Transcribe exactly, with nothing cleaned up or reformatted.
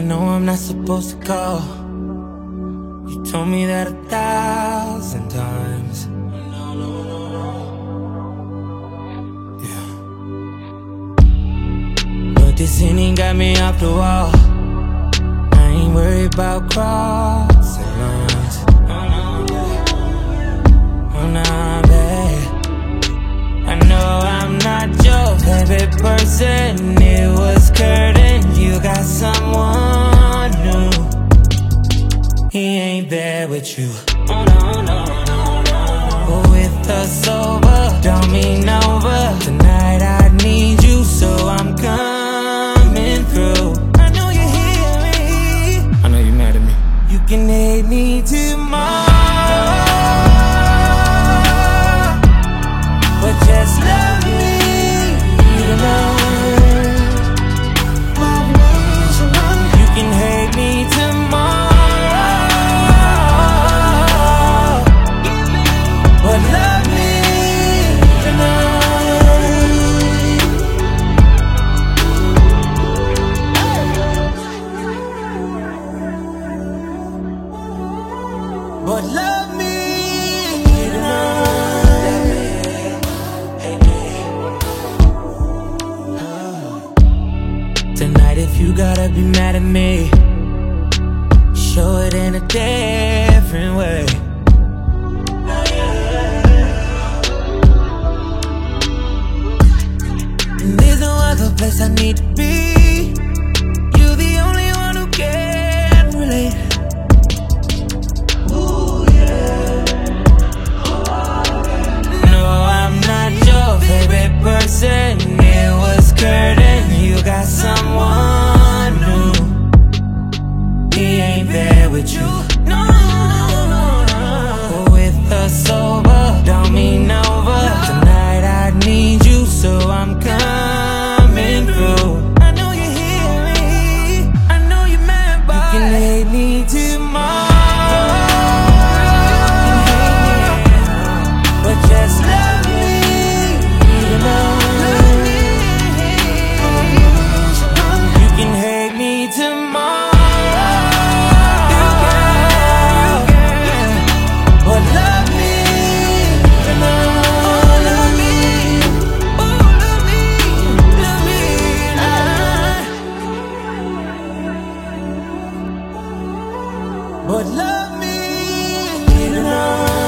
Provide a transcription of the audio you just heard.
know I'm not supposed to call. You told me that a thousand times. Yeah. But this Henny got me off the wall. I ain't worried about crossing lines. Oh, nah, babe. I know I'm not your favorite person. It was Kurt and you got someone new. He ain't there with you. Oh, no, no, no, no. But with us over, don't mean over. Tonight I need you, so I'm coming through. I know you hear me. I know you mad at me. You can hate me tomorrow, but just love me tonight. You can hate me tomorrow, but love me tonight. But love me tonight. Tonight, if you gotta be mad at me, show it in a different way. And there's no other place I need to be. You're the only one who can relate. Ooh, yeah. No, I'm not your favorite person. It was Kurt and you got someone new. He ain't there with you. No, no, no. But with us over, don't mean over. Tonight I need you, so I'm coming through. I know you hear me. I know you're mad, but you can hate me tomorrow, but just love me tonight. You can hate me tomorrow, but love me tonight. Love me, oh love me, love me tonight. But love me tonight.